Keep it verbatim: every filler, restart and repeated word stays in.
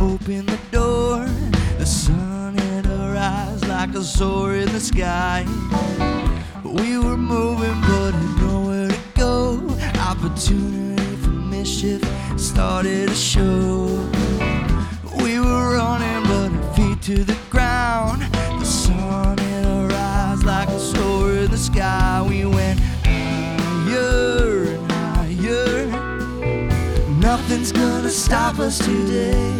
opened the door. The sun had rise like a sword in the sky. We were moving but had nowhere to go. Opportunity for mischief started to show. We were running but our feet to the ground. The sun had rise like a sword in the sky. We went higher and higher. Nothing's gonna stop us today.